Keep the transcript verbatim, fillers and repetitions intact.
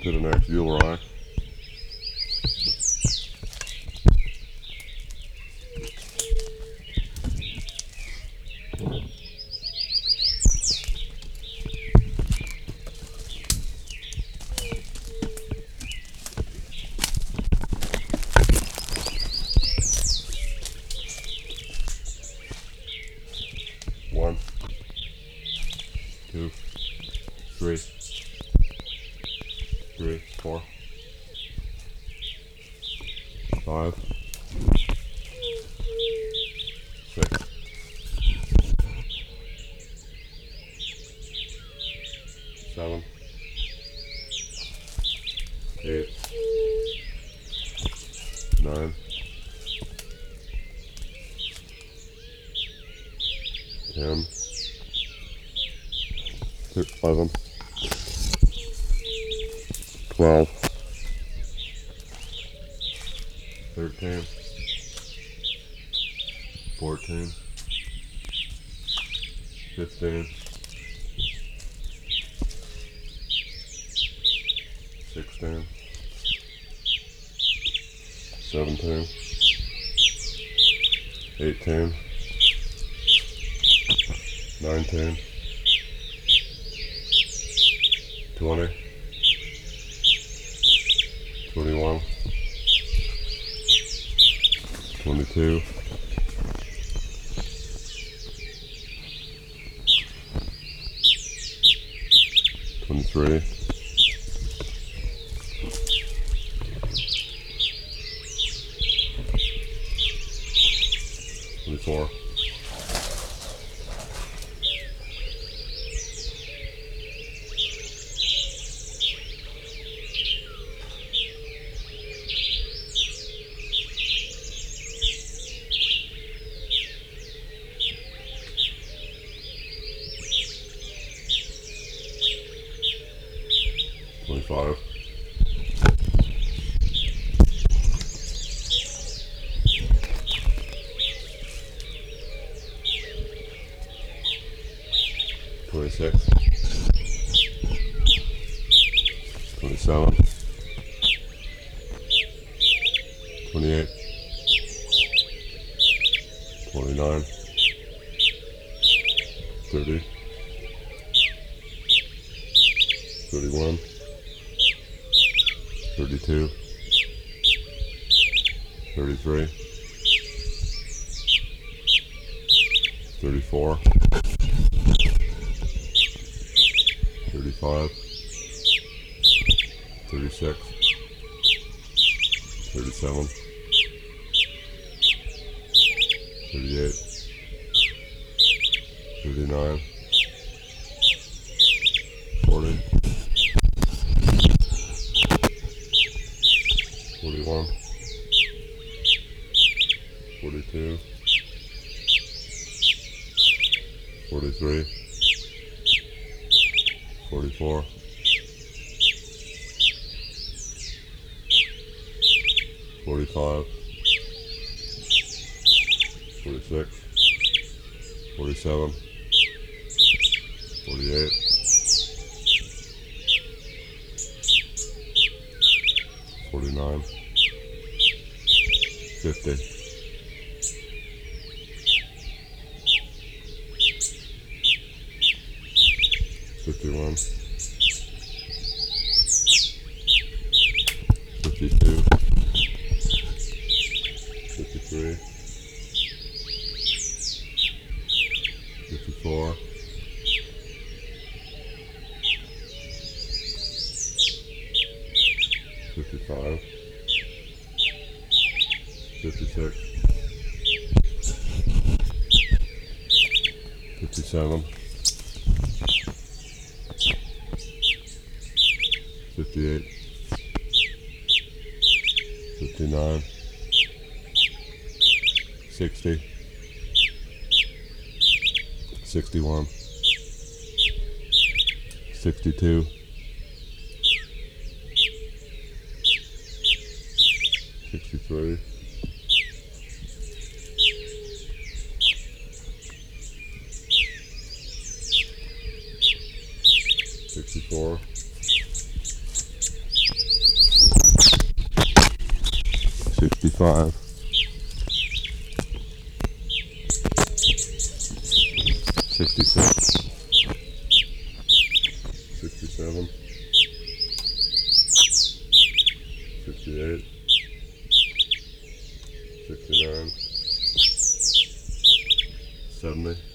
to the next fuel rack. One, two, three, three, four, five, six, seven, eight, nine, ten, eleven, twelve, thirteen, fourteen, fifteen, sixteen, seventeen, eighteen, nineteen, twenty, twenty-one, twenty-two, twenty-three, twenty-four, twenty-five, twenty-six, twenty-seven, twenty-eight, twenty-nine, thirty, thirty-one, thirty-two, thirty-three, thirty-four, thirty-five, thirty-six, thirty-seven, thirty-eight, thirty-nine, forty, forty-one, forty-two, forty-three, forty-four, forty-five, forty-six, forty-seven, forty-eight, forty-nine, fifty, fifty-one, fifty-two, fifty-three, fifty-four, fifty-five, fifty-six, fifty-seven, fifty-eight, fifty-nine, sixty, sixty-one, sixty-two, sixty-three, sixty-four, sixty-five, sixty-six, sixty-seven, sixty-eight, sixty-nine, seventy,